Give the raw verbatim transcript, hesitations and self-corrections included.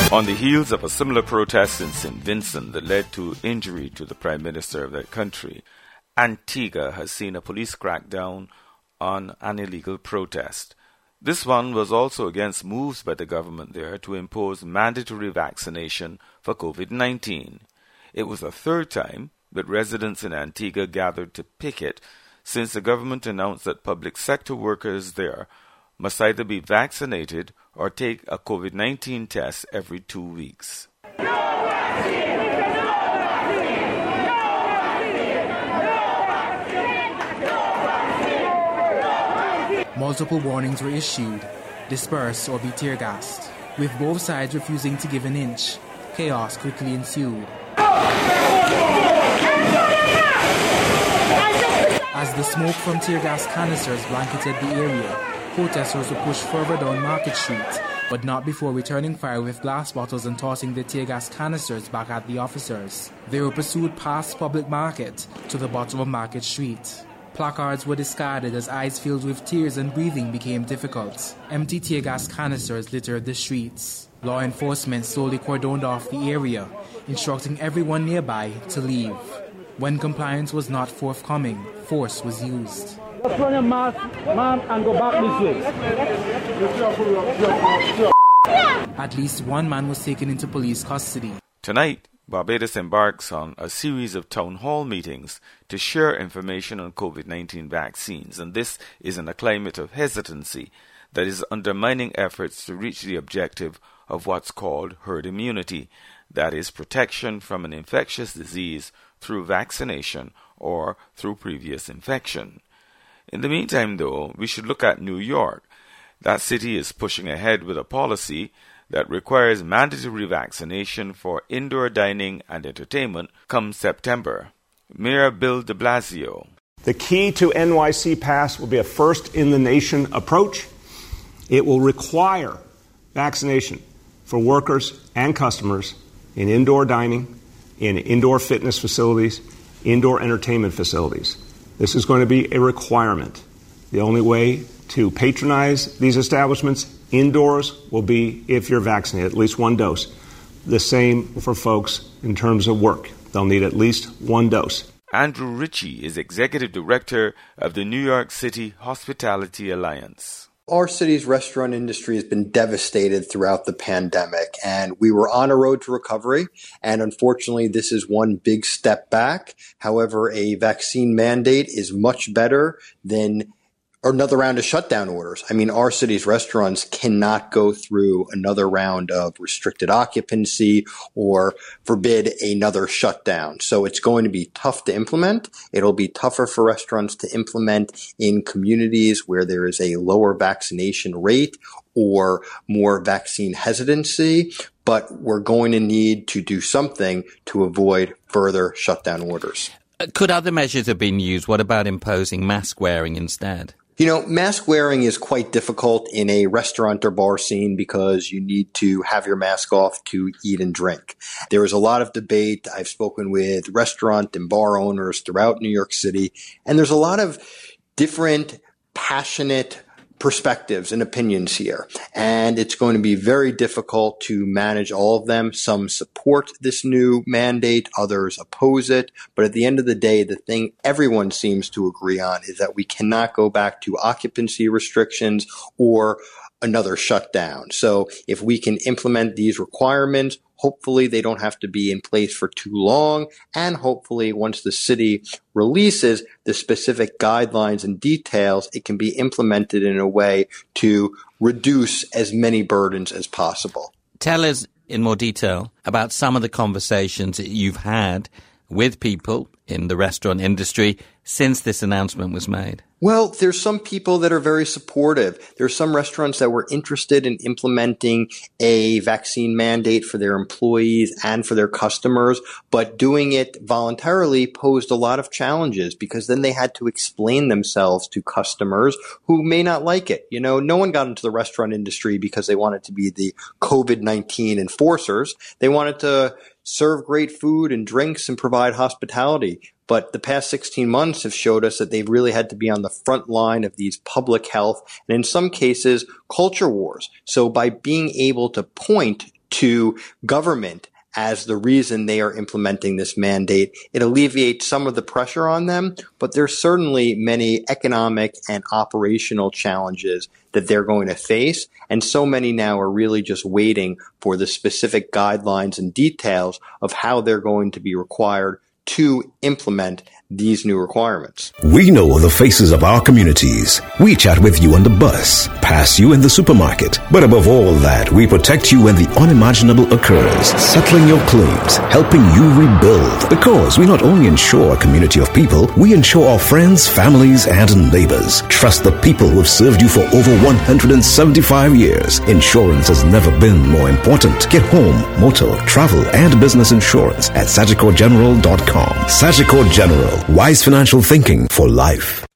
On the heels of a similar protest in Saint Vincent that led to injury to the Prime Minister of that country, Antigua has seen a police crackdown on an illegal protest. This one was also against moves by the government there to impose mandatory vaccination for COVID nineteen. It was the third time that residents in Antigua gathered to picket since the government announced that public sector workers there must either be vaccinated or take a COVID nineteen test every two weeks. Multiple warnings were issued: disperse or be tear gassed. With both sides refusing to give an inch, chaos quickly ensued. As the smoke from tear gas canisters blanketed the area, protesters were pushed further down Market Street, but not before returning fire with glass bottles and tossing the tear gas canisters back at the officers. They were pursued past Public Market to the bottom of Market Street. Placards were discarded as eyes filled with tears and breathing became difficult. Empty tear gas canisters littered the streets. Law enforcement slowly cordoned off the area, instructing everyone nearby to leave. When compliance was not forthcoming, force was used. Put on your mask, ma'am, and go back this way. At least one man was taken into police custody. Tonight, Barbados embarks on a series of town hall meetings to share information on COVID nineteen vaccines, and this is in a climate of hesitancy that is undermining efforts to reach the objective of what's called herd immunity, that is, protection from an infectious disease through vaccination or through previous infection. In the meantime, though, we should look at New York. That city is pushing ahead with a policy that requires mandatory vaccination for indoor dining and entertainment come September. Mayor Bill de Blasio. The key to N Y C Pass will be a first-in-the-nation approach. It will require vaccination for workers and customers in indoor dining, in indoor fitness facilities, indoor entertainment facilities. This is going to be a requirement. The only way to patronize these establishments indoors will be if you're vaccinated, at least one dose. The same for folks in terms of work. They'll need at least one dose. Andrew Ritchie is Executive Director of the New York City Hospitality Alliance. Our city's restaurant industry has been devastated throughout the pandemic, and we were on a road to recovery, and unfortunately this is one big step back. However, a vaccine mandate is much better than another round of shutdown orders. I mean, our city's restaurants cannot go through another round of restricted occupancy or forbid another shutdown. So it's going to be tough to implement. It'll be tougher for restaurants to implement in communities where there is a lower vaccination rate or more vaccine hesitancy, but we're going to need to do something to avoid further shutdown orders. Could other measures have been used? What about imposing mask wearing instead? You know, mask wearing is quite difficult in a restaurant or bar scene because you need to have your mask off to eat and drink. There is a lot of debate. I've spoken with restaurant and bar owners throughout New York City, and there's a lot of different, passionate perspectives and opinions here. And it's going to be very difficult to manage all of them. Some support this new mandate, others oppose it. But at the end of the day, the thing everyone seems to agree on is that we cannot go back to occupancy restrictions or another shutdown. So if we can implement these requirements, hopefully they don't have to be in place for too long. And hopefully once the city releases the specific guidelines and details, it can be implemented in a way to reduce as many burdens as possible. Tell us in more detail about some of the conversations that you've had with people in the restaurant industry since this announcement was made. Well, there's some people that are very supportive. There's some restaurants that were interested in implementing a vaccine mandate for their employees and for their customers, but doing it voluntarily posed a lot of challenges because then they had to explain themselves to customers who may not like it. You know, no one got into the restaurant industry because they wanted to be the COVID nineteen enforcers. They wanted to serve great food and drinks and provide hospitality. But the past sixteen months have showed us that they've really had to be on the front line of these public health and in some cases culture wars. So by being able to point to government as the reason they are implementing this mandate. It alleviates some of the pressure on them, but there's certainly many economic and operational challenges that they're going to face. And so many now are really just waiting for the specific guidelines and details of how they're going to be required to implement these new requirements. We know the faces of our communities. We chat with you on the bus, pass you in the supermarket. But above all that, we protect you when the unimaginable occurs, settling your claims, helping you rebuild. Because we not only insure a community of people, we insure our friends, families, and neighbors. Trust the people who have served you for over one hundred seventy-five years. Insurance has never been more important. Get home, motor, travel, and business insurance at Sagicor General dot com. Sagicor General. Wise financial thinking for life.